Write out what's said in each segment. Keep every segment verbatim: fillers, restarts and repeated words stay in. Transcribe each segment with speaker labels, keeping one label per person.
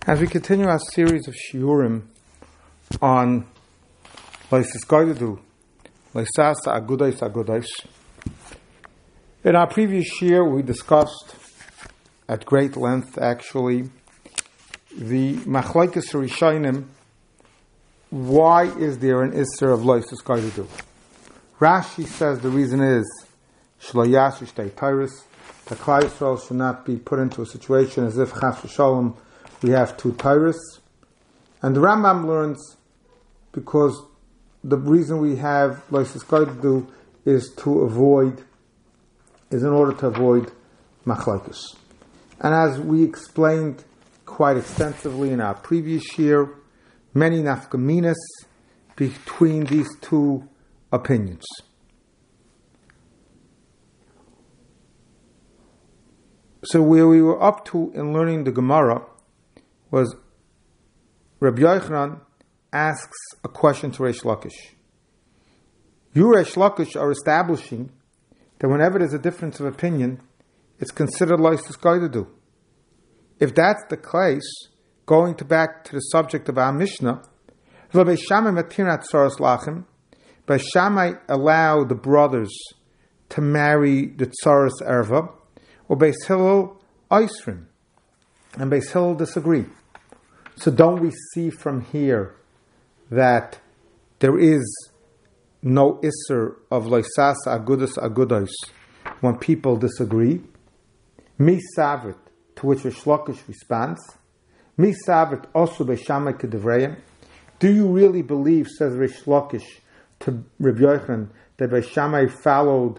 Speaker 1: As we continue our series of shiurim on Leisis Goydadu, Leisas Agudais Agudais, in our previous year we discussed at great length actually the Machlokes Rishonim. Why is there an Isser of Leisis Goydadu? Rashi says the reason is Shlo Yashu Shtei Tyrus, that Klal Yisrael should not be put into a situation as if Chas v'Sholom we have two Tyrus. And the Rambam learns because the reason we have Leisis Goydadu is to avoid, is in order to avoid Machlokes. And as we explained quite extensively in our previous year, many nafkaminas between these two opinions. So where we were up to in learning the Gemara was Rabbi Yochanan asks a question to Reish Lakish. You, Reish Lakish, are establishing that whenever there's a difference of opinion, it's considered Leisis Goydadu. If that's the case, going to back to the subject of our Mishnah, Beis Shammai allow the brothers to marry the Tsaras Erva, or Beis Hillel Eisrim, and Beis Hillel disagree. So don't we see from here that there is no Isser of Leisas Agudus Agudos when people disagree? Mi Savrit, to which Reish Lakish responds, Mi Savrit also Beis Shammai Kedivreim. Do you really believe, says Reish Lakish to Rabbi Yochanan, that Beis Shammai followed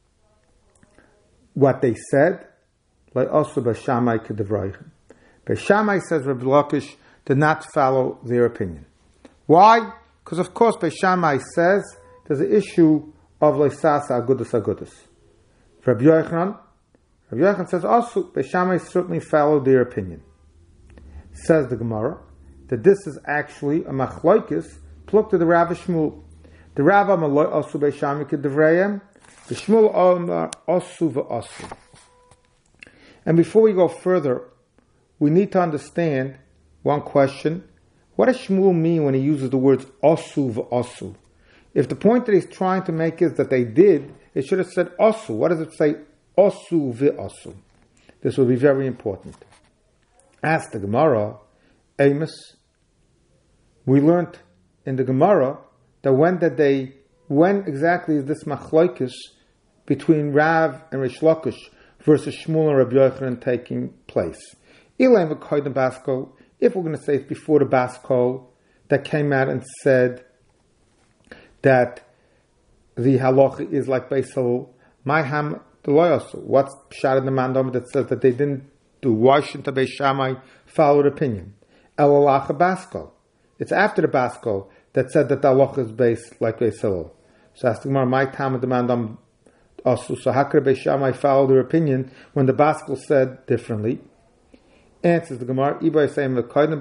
Speaker 1: what they said? Like also Beis Shammai Kedivreim. Beis Shammai, says Rabbi Lakish, did not follow their opinion. Why? Because of course Beis Shammai says there's an issue of Leisas Agudus Agudus. Rabbi Yochanan, Rabbi Yochanan says also Beis Shammai certainly followed their opinion. Says the Gemara that this is actually a machlokes plucked to the Rav Shmuel. The Rav Amaloi also Beis Shammai Kedivreim, the Shmuel Omar Osu v'Osu. And before we go further, we need to understand one question. What does Shmuel mean when he uses the words Osu v'Osu? If the point that he's trying to make is that they did, it should have said Osu. What does it say Osu v'Osu? This will be very important. Ask the Gemara, Amos. We learned in the Gemara that when did they, when exactly is this machlokes between Rav and Reish Lakish versus Shmuel and Rabbi Yochanan taking place? Elaim v'koydem baskol. If we're going to say it's before the baskol that came out and said that the halacha is like Beis Hillel, my ham the loyasu. What's pshat in the mandam that says that they didn't do? Why shouldn't the Beis Shammai follow the opinion? El halacha baskol. It's after the baskol that said that the halacha is based like Beis Hillel. So ask the Gemara, my time of the mandam asu. So how could Beis Shammai follow their opinion when the baskol said differently? Answers the Gemara, we could explain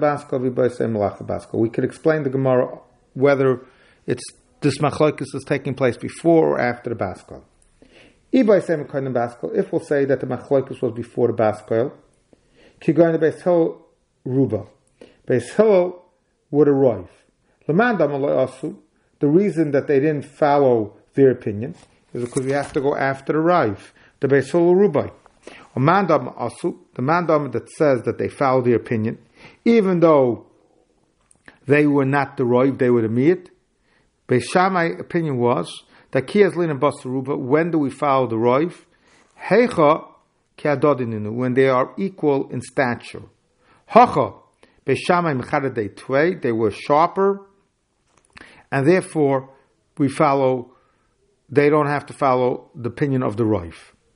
Speaker 1: the Gemara whether it's this machlokes is taking place before or after the baskol. If we'll say that the machlokes was before the baskol, Beis Hillel ruba. Beis Hillel would arrive. The reason that they didn't follow their opinion is because we have to go after the rive, the Beis Hillel ruba. The mandam that says that they followed their opinion, even though they were not the roiv, they were the miyat. Beis Shammai's opinion was that kiyaz lin and basaruba. When do we follow the roiv? Heicha kiadodininu, when they are equal in stature. Hacha Beis Shammai mechadadei tvei, they were sharper, and therefore we follow. They don't have to follow the opinion of the roiv.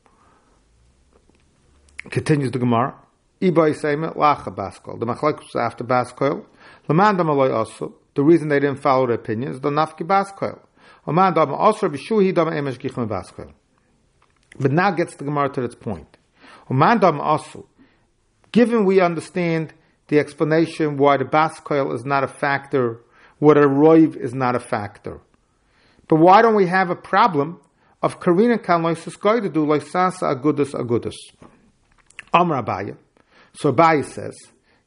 Speaker 1: Continues the Gemara. Ibay Seima Lacha Baskol. The machlokes after Baskol. Lamandam Aloy also. The reason they didn't follow the opinion is the Nafki Baskol. Lamandam also Bishuhi Dama Emesh Gichme Baskol. But now gets the Gemara to its point. Lamandam also. Given we understand the explanation why the Baskol is not a factor, what a Roiv is not a factor. But why don't we have a problem of Karina Kan Leisis Goydadu Leisasa Agudus Agudus? Amar Abaye. So Abaye says,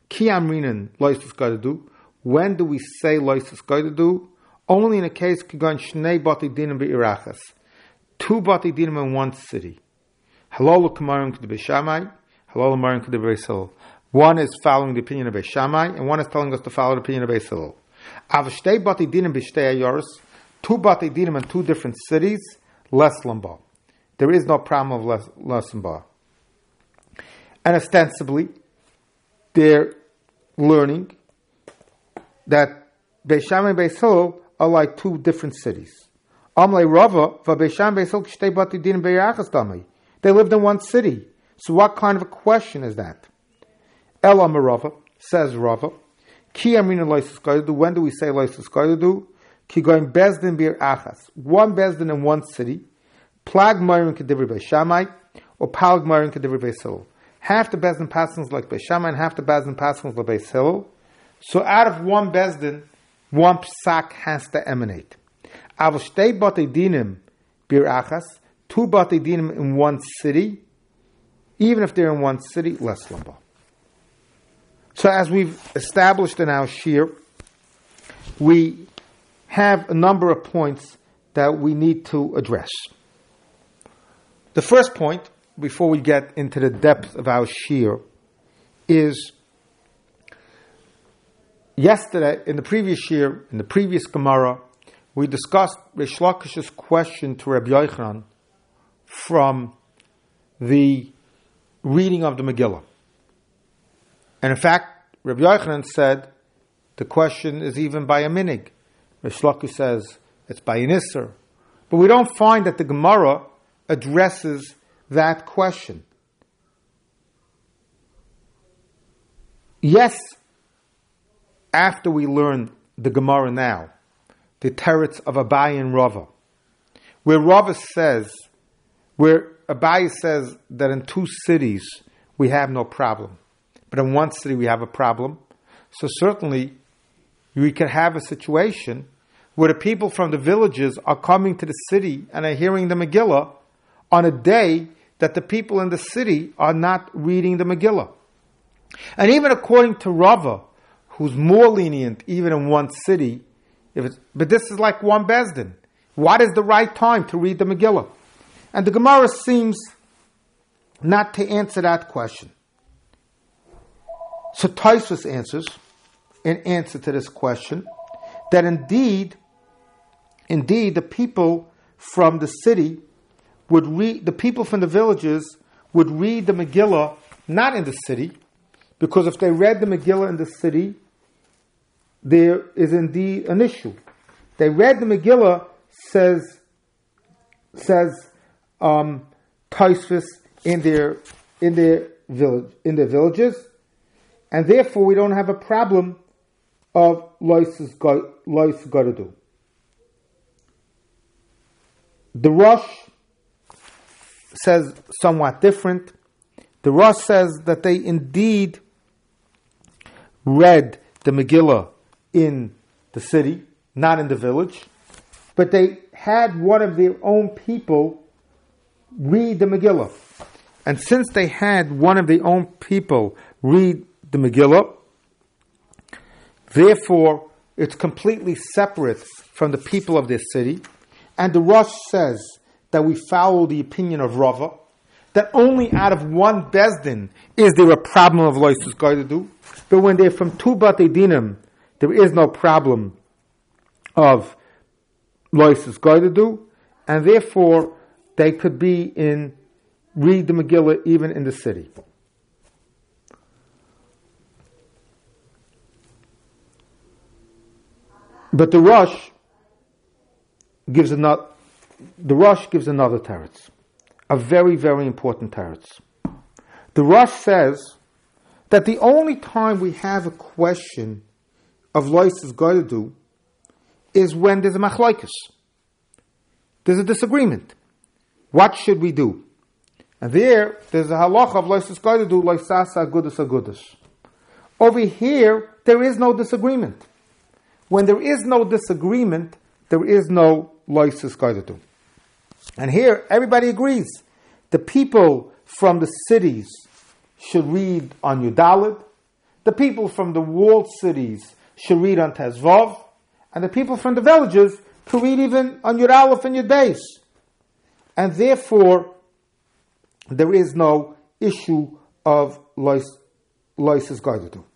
Speaker 1: Ki amrinan loisus gadadu. When do we say loisus gadadu? Only in a case kigan shnei bati dinim be'irachas. Two bati dinim in one city. Halal kamarim k'de b'shamai. Halal kamarim k'de b'Beis. One is following the opinion of Beis Shammai, and one is telling us to follow the opinion of Beis Hillel. Avshtei bati dinim b'shtei ayoros. Two bati dinim in two different cities. Less lamba. There is no problem of less, less lamba. And ostensibly, they're learning that Beis Shammai and Beis Hillel are like two different cities. Amlei Rava v'Beis Shammai Beis Hillel shtei bati dinim be'irachas damei. They lived in one city. So what kind of a question is that? El Amar Rava, says Rava, Ki amrina loisus gadadu. When do we say loisus gadadu? Ki goyim bezdin bir achas. One bezdin in one city. Plag marin kedivri Beis Shammai, or plag marin kedivri Beis Hillel. Half the bezdin passings like Beis Shammai, and half the bezdin passings like Beis Hillel. So out of one bezdin, one psak has to emanate. Avol shtei batei dinim bir achas. Two batei dinim in one city. Even if they're in one city, less lamba. So as we've established in our shir, we have a number of points that we need to address. The first point, before we get into the depth of our shir, is yesterday, in the previous shir, in the previous Gemara, we discussed Reish Lakish's question to Rabbi Yochanan from the reading of the Megillah. And in fact, Rabbi Yochanan said the question is even by a minig. Reish Lakish says it's by an isser. But we don't find that the Gemara addresses that question. Yes, after we learn the Gemara now, the teretz of Abaye and Rava, where Rava says, where Abaye says that in two cities we have no problem, but in one city we have a problem. So certainly we can have a situation where the people from the villages are coming to the city and are hearing the Megillah on a day that the people in the city are not reading the Megillah. And even according to Rava, who's more lenient even in one city, if it's, but this is like one Bezdin. What is the right time to read the Megillah? And the Gemara seems not to answer that question. So Tosfos answers, in answer to this question, that indeed, indeed the people from the city would read, the people from the villages would read the Megillah not in the city, because if they read the Megillah in the city, there is indeed an issue. They read the Megillah, says says um, Tosfos, in their in their village in their villages, and therefore we don't have a problem of lois gadadu. The Rosh says somewhat different. The Rosh says that they indeed read the Megillah in the city, not in the village, but they had one of their own people read the Megillah. And since they had one of their own people read the Megillah, therefore it's completely separate from the people of this city. And the Rosh says that we follow the opinion of Rava, that only out of one Bezdin is there a problem of loisus gadadu, but when they're from two Batei Dinim, there is no problem of loisus gadadu, and therefore they could be in, read the Megillah even in the city. But the Rosh gives another, the Rosh gives another teretz, a very, very important teretz. The Rosh says that the only time we have a question of loisus gadadu is when there's a machlokes. There's a disagreement. What should we do? And there, there's a halacha of loisus gadadu, loisasa agudus agudus. Over here, there is no disagreement. When there is no disagreement, there is no loisus gadadu. And here, everybody agrees. The people from the cities should read on Yudalid. the people from the walled cities should read on Tezvav, and the people from the villages could read even on Yud Aleph and Yud Beis. And therefore, there is no issue of Lois is guided to.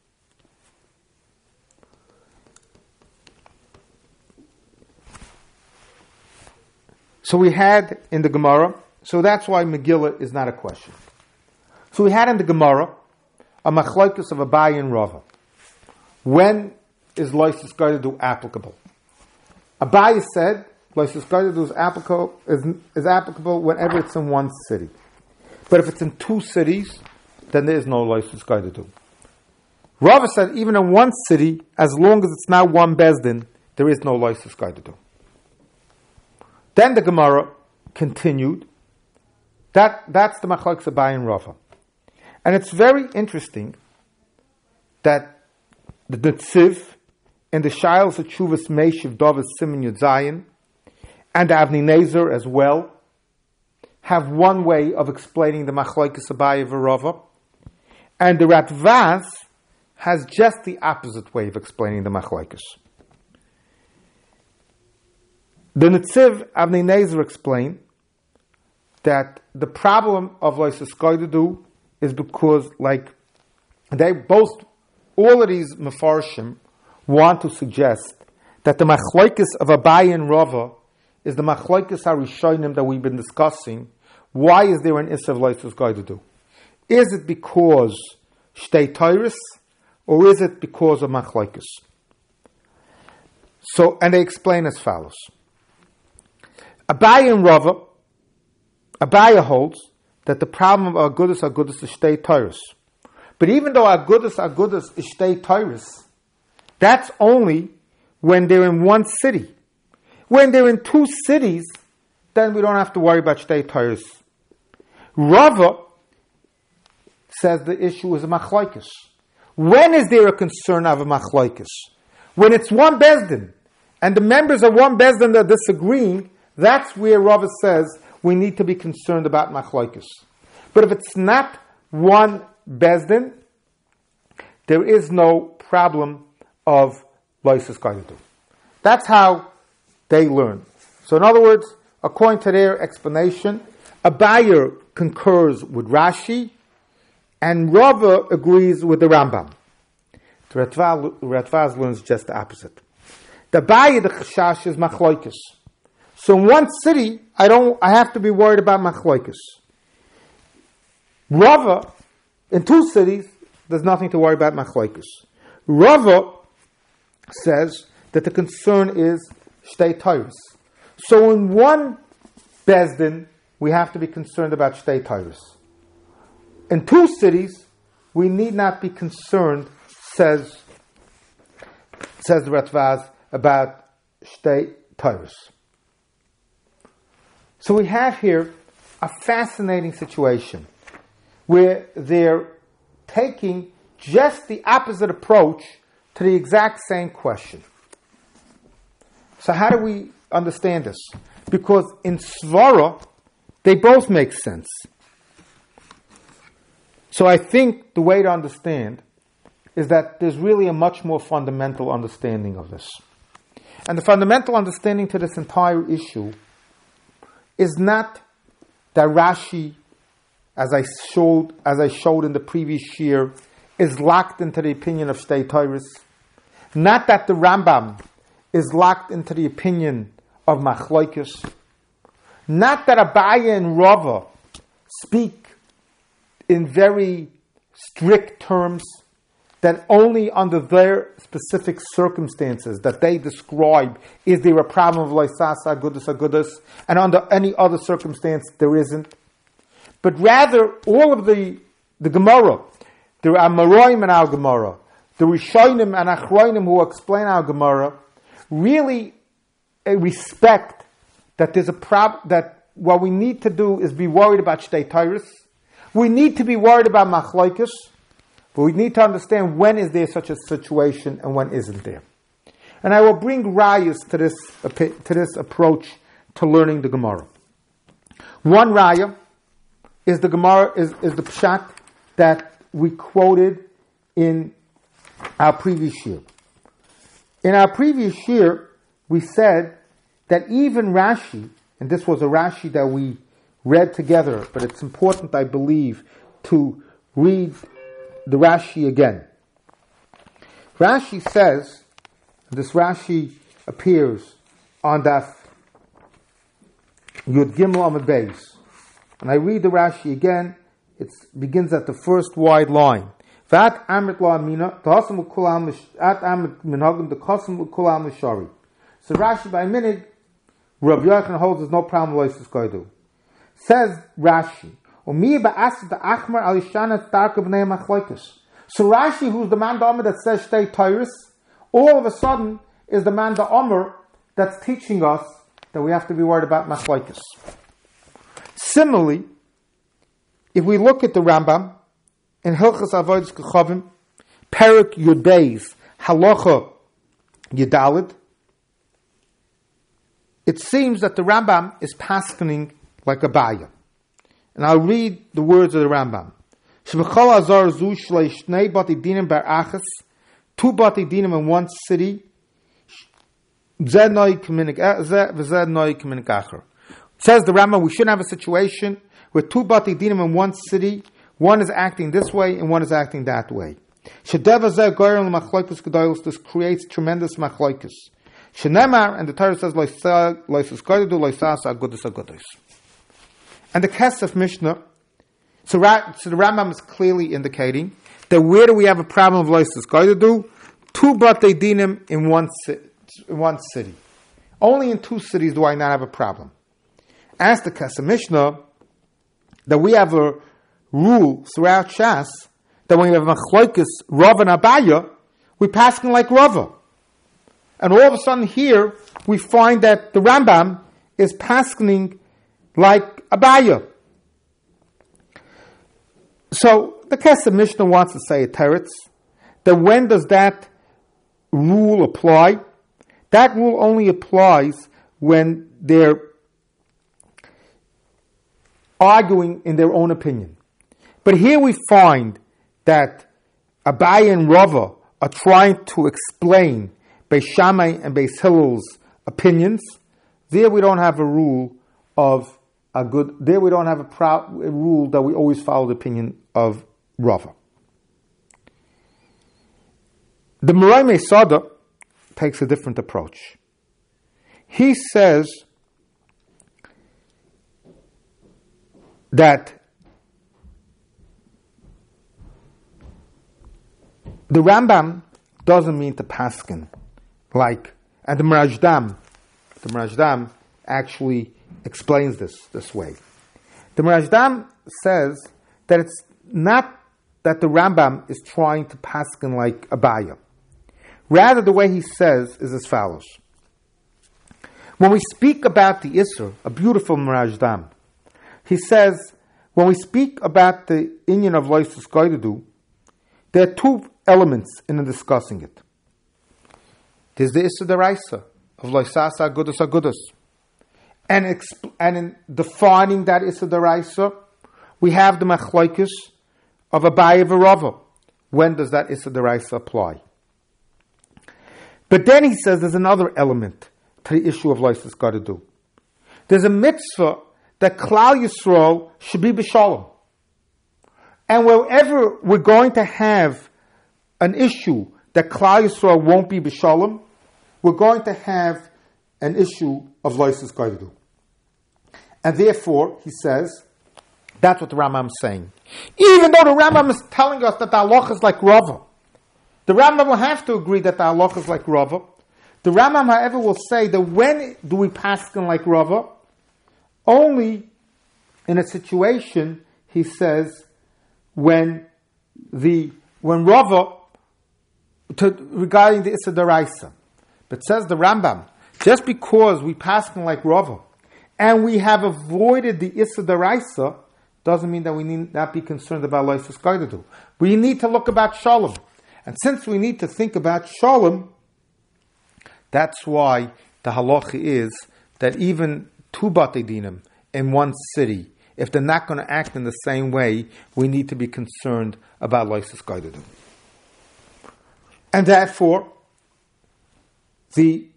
Speaker 1: So we had in the Gemara, so that's why Megillah is not a question. So we had in the Gemara a machlokes of Abaye and Rava. When is Lois is guided to applicable? Abaye said Lois is guided to is applicable is, is applicable whenever it's in one city. But if it's in two cities, then there is no Lois is guided to. Rava said even in one city, as long as it's not one Bezdin, there is no Lois is guided to. Then the Gemara continued. That, that's the machlokes of Abaye and Rava. And it's very interesting that the Netziv and the Shailos of Tshuvas Meishiv Dovas Siman Yud Zayin and the Avnei Nezer as well have one way of explaining the machlokes of Abaye and Rava, and the Ratvaz has just the opposite way of explaining the machlokes. The Netziv Avnei Nezer explained that the problem of Lois Eskoidedu is because, like, they both, all of these Mefarshim want to suggest that the machlokes of Abaye and Rava is the machlokes harishonim that we've been discussing. Why is there an Issa of Lois Eskoidedu? Is it because Shtei Teiris, or is it because of machlokes? So, and they explain as follows. Abaye and Rava, Abaye holds that the problem of Agudas Agudas is Shtei Teiris. But even though Agudas Agudas is Shtei Teiris, that's only when they're in one city. When they're in two cities, then we don't have to worry about Shtei Teiris. Rava says the issue is a machlokes. When is there a concern of a machlokes? When it's one Bezdin, and the members of one Bezdin are disagreeing, that's where Rava says we need to be concerned about machlokes. But if it's not one Bezdin, there is no problem of Lois Eskoidedu. That's how they learn. So in other words, according to their explanation, Abaye concurs with Rashi, and Rava agrees with the Rambam. The Ratvaz learns just the opposite. The Abaye, the Chashash, is machlokes. So in one city, I don't. I have to be worried about machlokes. Rava, in two cities, there's nothing to worry about machlokes. Rava says that the concern is Shtei Teiris. So in one Bezdin, we have to be concerned about Shtei Teiris. In two cities, we need not be concerned, says, says the Ratvaz, about Shtei Teiris. So we have here a fascinating situation where they're taking just the opposite approach to the exact same question. So how do we understand this? Because in Svara, they both make sense. So I think the way to understand is that there's really a much more fundamental understanding of this. And the fundamental understanding to this entire issue is not that Rashi, as I showed, as I showed in the previous year, is locked into the opinion of Shtei Teiris. Not that the Rambam is locked into the opinion of machlokes. Not that Abaye and Rava speak in very strict terms, that only under their specific circumstances that they describe is there a problem of Loisasa Agudas Agudas, and under any other circumstance there isn't. But rather, all of the the Gemara, the Amoraim in our Gemara, the Rishonim and Achronim who explain our Gemara, really respect that there's a prob- that what we need to do is be worried about Shtei Teiris. We need to be worried about machlokes, but we need to understand when is there such a situation and when isn't there. And I will bring rayas to this to this approach to learning the Gemara. One raya is the Gemara is, is the pshat that we quoted in our previous year. In our previous year, we said that even Rashi, and this was a Rashi that we read together, but it's important, I believe, to read the Rashi again. Rashi says, this Rashi appears on Daf Yud Gimel Amud Beis. And I read the Rashi again, it begins at the first wide line. Vat amrit la amina, tahasam ukulam at amrit minhagim, the kasam ukulam l'shari. So Rashi by minig, Rav Yochanan holds there's no problem with Loisus Koidu. Says Rashi, Umi ba'asid achmar alishana stark of nei machloikus. So Rashi, who's the man the Omer that says Shtei Tyrus, all of a sudden is the man the Omer that's teaching us that we have to be worried about machloikus. Similarly, if we look at the Rambam in Hilchas Avodas Kechavim, Perik Yud Beis, Halacha Yudalid, it seems that the Rambam is paskening like a Baya. And I'll read the words of the Rambam. Shebechol azar zu shlei shnei bati dinim bar achas, two bati dinim in one city, zed noi k'minik zeh, v'zed noi k'minik acher. Says the Rambam, we shouldn't have a situation where two bati dinim in one city, one is acting this way and one is acting that way. Shedeva zeh goyron l'machloikus gedolos, this creates tremendous machloikus. Shenemar, and the Torah says, loisus koidu, loisas agudus agudus. And the Kesef Mishnah, so, so the Rambam is clearly indicating that where do we have a problem of loisus koidu? Two batei dinim in one, in one city. Only in two cities do I not have a problem. As the Kesef Mishnah, that we have a rule throughout Shas that when you have machloikus Rav and Abaya, we pass them like Rava. And all of a sudden here, we find that the Rambam is paskening like Abaya. So, the Kesef Mishnah wants to say a teretz, that when does that rule apply? That rule only applies when they're arguing in their own opinion. But here we find that Abaya and Rava are trying to explain Beis Shammai and Beis Hillel's opinions. There we don't have a rule of a good, there we don't have a, proud, a rule that we always follow the opinion of Rava. The Moray Mesada takes a different approach. He says that the Rambam doesn't mean to paskin like, and the Merajdam, the Merajdam actually explains this this way. The Merajdam says that it's not that the Rambam is trying to paskin like Abaya. Rather, the way he says is as follows. When we speak about the Isser, a beautiful Merajdam, he says, when we speak about the inyan of Loisus Koidu, there are two elements in discussing it. There's the Issa Deraisa of Loisasa Agudus Agudus. And, exp- and in defining that Issa Deraisa, we have the Machloikus of Abaya V'Rava. When does that Issa Deraisa apply? But then he says there's another element to the issue of Loisus Koidu. There's a mitzvah that Klal Yisrael should be b'shalom. And wherever we're going to have an issue that Klal Yisrael won't be b'shalom, we're going to have an issue of Loisus Koidu. And therefore, he says, that's what the Rambam is saying. Even though the Rambam is telling us that the halacha is like Rava, the Rambam will have to agree that the halacha is like Rava. The Rambam, however, will say that when do we paskin like Rava? Only in a situation, he says, when the when Rava, to, regarding the Issa Deraisa. But says the Rambam, just because we paskin like Rava, and we have avoided the Issa Deraisa, doesn't mean that we need not be concerned about Loisus Koidu. We need to look about Shalom. And since we need to think about Shalom, that's why the halacha is that even two batei dinim in one city, if they're not going to act in the same way, we need to be concerned about Loisus Koidu. And therefore, the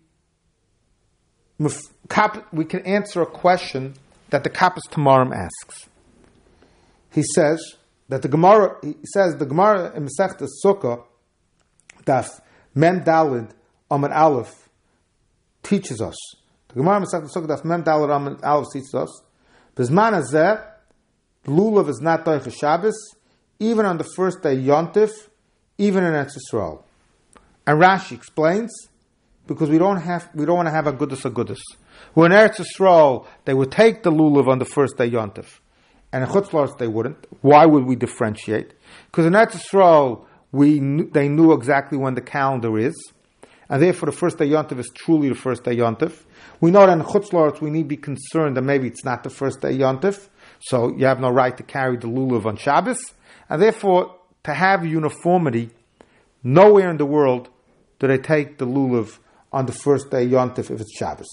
Speaker 1: we can answer a question that the Kappas Tamarim asks. He says that the Gemara, he says the Gemara in Masechta Sukkah, Daf Mem Dalid Amud Aleph, teaches us. The Gemara in Masechta Sukkah Daf Mem Dalid Amud Aleph teaches us. Bizman hazeh, lulav is not doich Shabbos, even on the first day Yontif, even in Eretz Yisrael. And Rashi explains, because we don't have, we don't want to have a goodus a goodus. When in Eretz Yisrael, they would take the lulav on the first day Yontif, and in Chutz La'aretz they wouldn't. Why would we differentiate? Because in Eretz Yisrael, we knew, they knew exactly when the calendar is, and therefore the first day Yontif is truly the first day Yontif. We know that in Chutz La'aretz we need to be concerned that maybe it's not the first day Yontif, so you have no right to carry the lulav on Shabbos, and therefore to have uniformity, nowhere in the world do they take the lulav on the first day Yontif if it's Shabbos.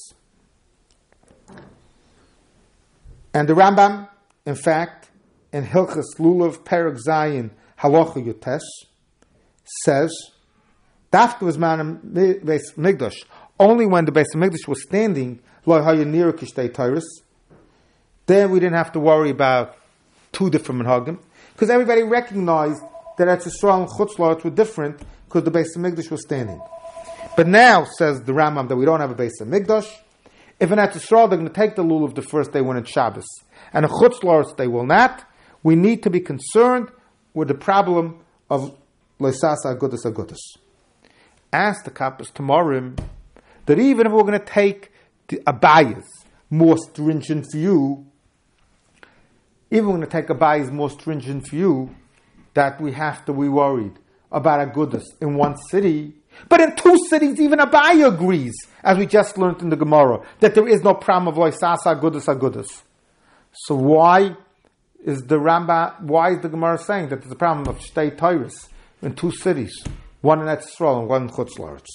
Speaker 1: And the Rambam, in fact, in Hilchas Lulav Perek Zayin Halacha Yotes, says, Dafka was man Beis Migdash, only when the Beis Migdash was standing, Lo Haya Nira Kishtei Tyrus, then we didn't have to worry about two different minhagim, because everybody recognized that Eretz Yisrael and Chutz La'aretz were different because the Beis Migdash was standing. But now, says the Rambam, that we don't have a Beis Migdash. If in Eretz Yisrael they're going to take the lulav the first day when it's Shabbos, and in Chutz La'aretz they will not, we need to be concerned with the problem of Leisasa Agudus Agudus. Ask the Kappas Tamarim that even if we're going to take the Abaya's more stringent view, even we're going to take Abaya's more stringent view, that we have to be worried about Agudus in one city. But in two cities, even Abaye agrees, as we just learned in the Gemara, that there is no problem of Loisasa Agudus Agudus. So why is the Rambam, why is the Gemara saying that there's a problem of Shtei Tyrus in two cities, one in Eretz Yisrael and one in Chutz La'aretz?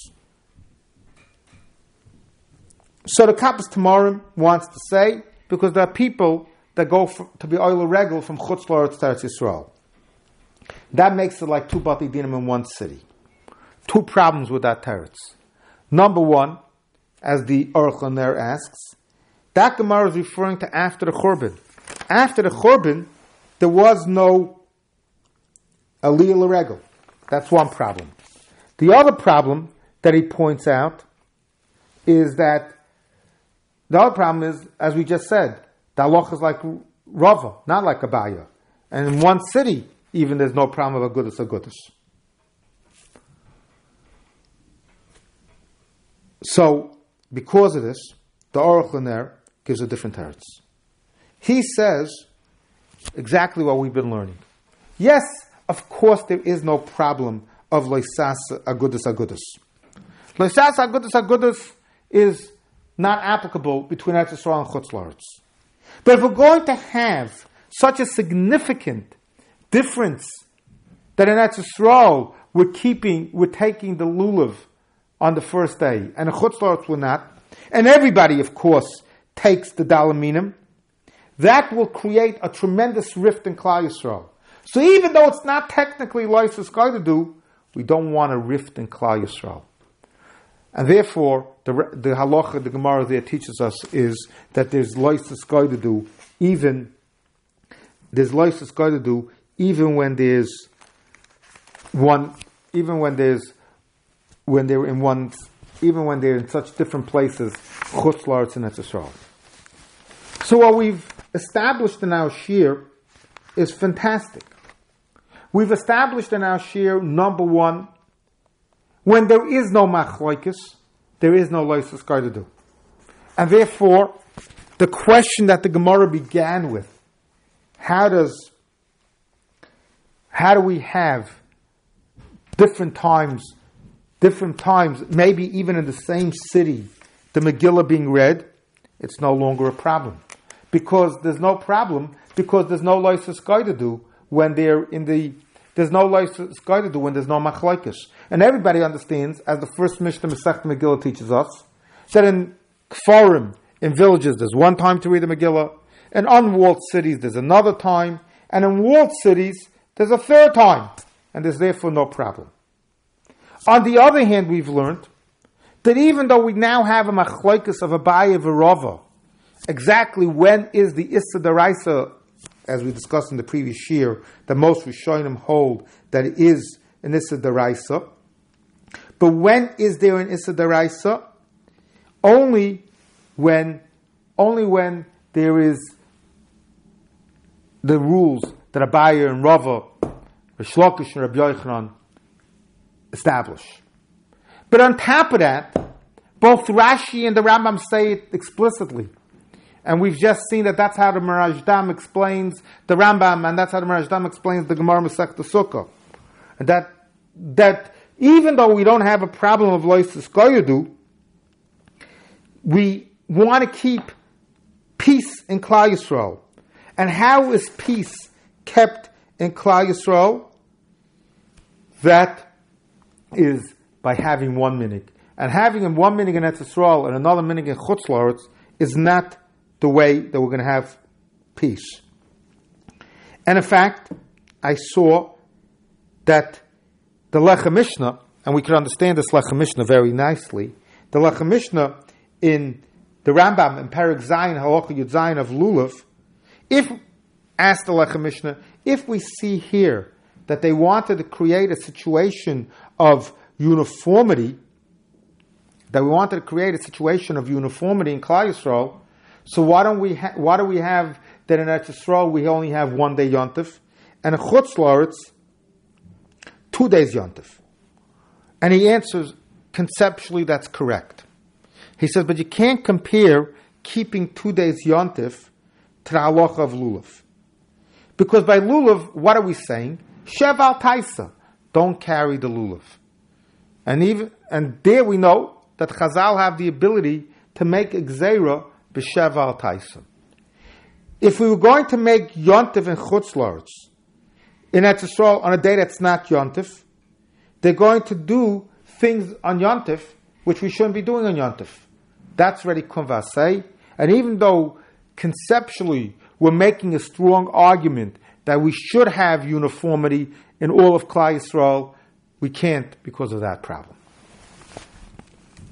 Speaker 1: So the Kappas Tamarim wants to say, because there are people that go for, to be oil regal from Chutz La'aretz to Eretz Yisrael. That makes it like two Bati Dinim in one city. Two problems with that teretz. Number one, as the Aruch LaNer asks, that Gemara is referring to after the Churban. After the Churban, there was no Aliyah L'Regel. That's one problem. The other problem that he points out is that the other problem is, as we just said, the halacha is like Rava, not like Abaya. And in one city, even there's no problem of Agudus Agudus. So, because of this, the Aruch LaNer gives a different teretz. He says exactly what we've been learning. Yes, of course, there is no problem of Leisas Agudus Agudus. Leisas Agudus Agudus is not applicable between Eretz Yisrael and Chutz La'aretz. But if we're going to have such a significant difference that in Eretz Yisrael we're keeping, we're taking the lulav on the first day, and in Chutz La'aretz will not, and everybody, of course, takes the dalaminim, that will create a tremendous rift in Klal Yisrael. So even though it's not technically Loisas Gaidu, we don't want a rift in Klal Yisrael. And therefore, the the halacha, the Gemara there teaches us is that there's Loisas Gaidu, even there's Loisas Gaidu, even when there's one, even when there's when they're in one, even when they're in such different places, Chutz La'aretz and Eretz Yisrael. So what we've established in our shir is fantastic. We've established in our shir, number one, when there is no machlokes, there is no loisas gaidu. And therefore, the question that the Gemara began with, how does, how do we have different times, different times, maybe even in the same city, the Megillah being read, it's no longer a problem. Because there's no problem, because there's no loisas gaidu when they're in the, there's no loisas gaidu when there's no machlokes. And everybody understands, as the first Mishnah Masechta Megillah teaches us, that in Kfarim, in villages, there's one time to read the Megillah, in unwalled cities, there's another time, and in walled cities, there's a third time, and there's therefore no problem. On the other hand, we've learned that even though we now have a machlokes of Abaye v'Rava, exactly when is the Issa Daraisa, as we discussed in the previous year, that most Rishonim hold that it is an Issa Daraisa. But when is there an Issa Daraisa? Only when, only when there is the rules that Abaye and Rava, Rish Lakish and Rabbi Yochanan establish. But on top of that, both Rashi and the Rambam say it explicitly. And we've just seen that that's how the Merajdam explains the Rambam, and that's how the Merajdam explains the Gemara Masechta Sukkah. And that, that even though we don't have a problem of Loisus Goyadu, we want to keep peace in Klal Yisrael. And how is peace kept in Klal Yisrael? That is by having one minhag. And having one minhag in Eretz Yisrael and another minhag in Chutz La'aretz is not the way that we're going to have peace. And in fact, I saw that the Lechem Mishnah, and we can understand this Lechem Mishnah very nicely, the Lechem Mishnah in the Rambam in Perek Zayin, Halacha Yud Zayin of Lulav, if, asked the Lechem Mishnah, if we see here that they wanted to create a situation of uniformity, that we wanted to create a situation of uniformity in Klal Yisrael, so why don't we ha- why do we have that in Eretz Yisrael we only have one day Yontif, and in Chutz La'aretz two days Yontif? And he answers, conceptually that's correct. He says, but you can't compare keeping two days Yontif to the halacha of Lulav. Because by Lulav, what are we saying? Shev al Taisa, don't carry the Lulav. And even and there we know that Chazal have the ability to make a Gzeira b'Shev al Taisa. If we were going to make Yontif and Chutz La'aretz in Eretz Yisrael on a day that's not Yontif, they're going to do things on Yontif which we shouldn't be doing on Yontif. That's already Kunvasei. And even though conceptually we're making a strong argument that we should have uniformity in all of Klal Yisrael, we can't because of that problem.